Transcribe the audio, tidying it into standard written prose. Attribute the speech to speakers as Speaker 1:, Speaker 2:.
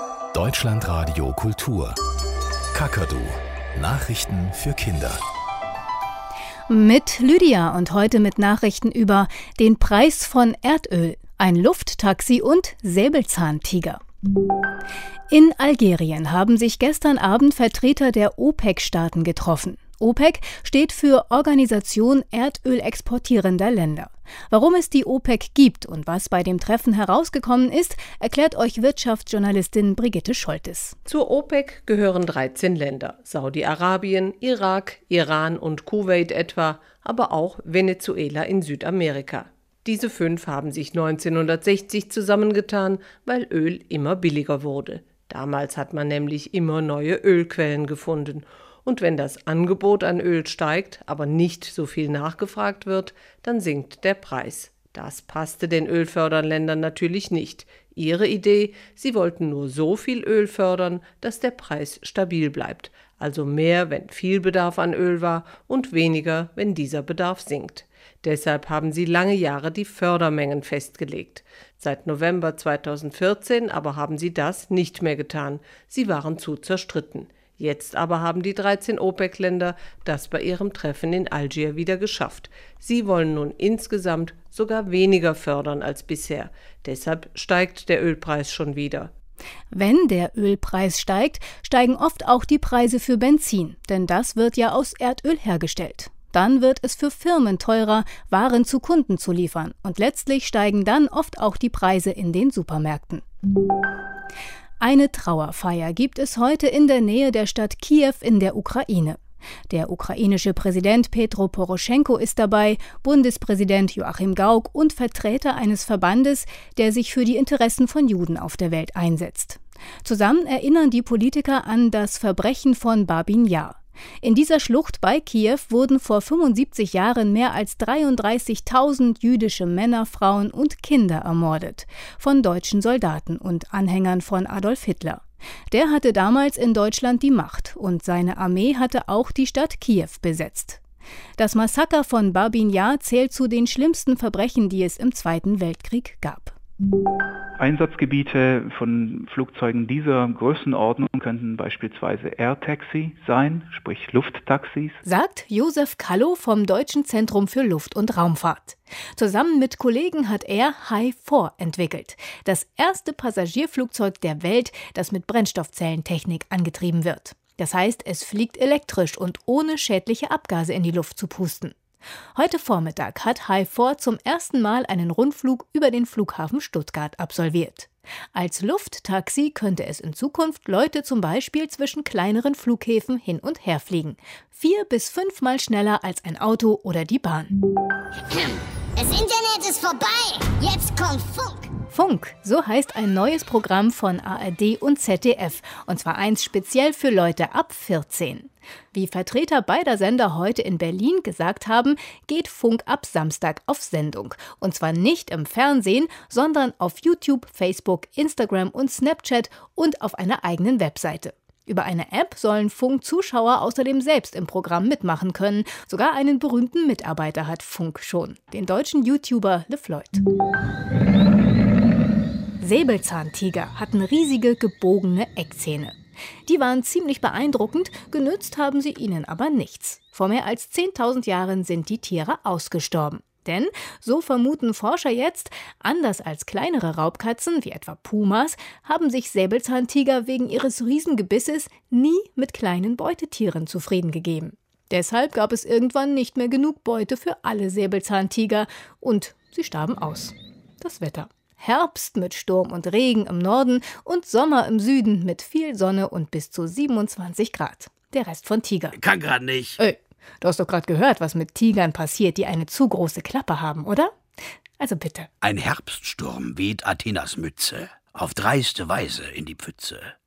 Speaker 1: Deutschlandradio Kultur. Kakadu. Nachrichten für Kinder.
Speaker 2: Mit Lydia und heute mit Nachrichten über den Preis von Erdöl, ein Lufttaxi und Säbelzahntiger. In Algerien haben sich gestern Abend Vertreter der OPEC-Staaten getroffen. OPEC steht für Organisation Erdöl exportierender Länder. Warum es die OPEC gibt und was bei dem Treffen herausgekommen ist, erklärt euch Wirtschaftsjournalistin Brigitte Scholtes.
Speaker 3: Zur OPEC gehören 13 Länder: Saudi-Arabien, Irak, Iran und Kuwait etwa, aber auch Venezuela in Südamerika. Diese 5 haben sich 1960 zusammengetan, weil Öl immer billiger wurde. Damals hat man nämlich immer neue Ölquellen gefunden. Und wenn das Angebot an Öl steigt, aber nicht so viel nachgefragt wird, dann sinkt der Preis. Das passte den Ölförderländern natürlich nicht. Ihre Idee: sie wollten nur so viel Öl fördern, dass der Preis stabil bleibt. Also mehr, wenn viel Bedarf an Öl war und weniger, wenn dieser Bedarf sinkt. Deshalb haben sie lange Jahre die Fördermengen festgelegt. Seit November 2014 aber haben sie das nicht mehr getan. Sie waren zu zerstritten. Jetzt aber haben die 13 OPEC-Länder das bei ihrem Treffen in Algier wieder geschafft. Sie wollen nun insgesamt sogar weniger fördern als bisher. Deshalb steigt der Ölpreis schon wieder.
Speaker 2: Wenn der Ölpreis steigt, steigen oft auch die Preise für Benzin, denn das wird ja aus Erdöl hergestellt. Dann wird es für Firmen teurer, Waren zu Kunden zu liefern. Und letztlich steigen dann oft auch die Preise in den Supermärkten. Eine Trauerfeier gibt es heute in der Nähe der Stadt Kiew in der Ukraine. Der ukrainische Präsident Petro Poroschenko ist dabei, Bundespräsident Joachim Gauck und Vertreter eines Verbandes, der sich für die Interessen von Juden auf der Welt einsetzt. Zusammen erinnern die Politiker an das Verbrechen von Babin Jar. In dieser Schlucht bei Kiew wurden vor 75 Jahren mehr als 33.000 jüdische Männer, Frauen und Kinder ermordet von deutschen Soldaten und Anhängern von Adolf Hitler. Der hatte damals in Deutschland die Macht und seine Armee hatte auch die Stadt Kiew besetzt. Das Massaker von Babin Jar zählt zu den schlimmsten Verbrechen, die es im Zweiten Weltkrieg gab.
Speaker 4: Einsatzgebiete von Flugzeugen dieser Größenordnung könnten beispielsweise Air-Taxi sein, sprich Lufttaxis,
Speaker 2: sagt Josef Kallo vom Deutschen Zentrum für Luft- und Raumfahrt. Zusammen mit Kollegen hat er Hi4 entwickelt, das erste Passagierflugzeug der Welt, das mit Brennstoffzellentechnik angetrieben wird. Das heißt, es fliegt elektrisch und ohne schädliche Abgase in die Luft zu pusten. Heute Vormittag hat Hi4 zum ersten Mal einen Rundflug über den Flughafen Stuttgart absolviert. Als Lufttaxi könnte es in Zukunft Leute zum Beispiel zwischen kleineren Flughäfen hin und her fliegen. 4 bis 5 Mal schneller als ein Auto oder die Bahn.
Speaker 5: Das Internet ist vorbei. Jetzt kommt Funk.
Speaker 2: Funk, so heißt ein neues Programm von ARD und ZDF, und zwar eins speziell für Leute ab 14. Wie Vertreter beider Sender heute in Berlin gesagt haben, geht Funk ab Samstag auf Sendung. Und zwar nicht im Fernsehen, sondern auf YouTube, Facebook, Instagram und Snapchat und auf einer eigenen Webseite. Über eine App sollen Funk-Zuschauer außerdem selbst im Programm mitmachen können. Sogar einen berühmten Mitarbeiter hat Funk schon, den deutschen YouTuber LeFloid. Säbelzahntiger hatten riesige, gebogene Eckzähne. Die waren ziemlich beeindruckend, genützt haben sie ihnen aber nichts. Vor mehr als 10.000 Jahren sind die Tiere ausgestorben. Denn, so vermuten Forscher jetzt, anders als kleinere Raubkatzen, wie etwa Pumas, haben sich Säbelzahntiger wegen ihres Riesengebisses nie mit kleinen Beutetieren zufrieden gegeben. Deshalb gab es irgendwann nicht mehr genug Beute für alle Säbelzahntiger und sie starben aus. Das Wetter: Herbst mit Sturm und Regen im Norden und Sommer im Süden mit viel Sonne und bis zu 27 Grad. Der Rest von Tiger.
Speaker 6: Kann grad nicht.
Speaker 2: Du hast doch gerade gehört, was mit Tigern passiert, die eine zu große Klappe haben, oder? Also bitte.
Speaker 6: Ein Herbststurm weht Athenas Mütze auf dreiste Weise in die Pfütze.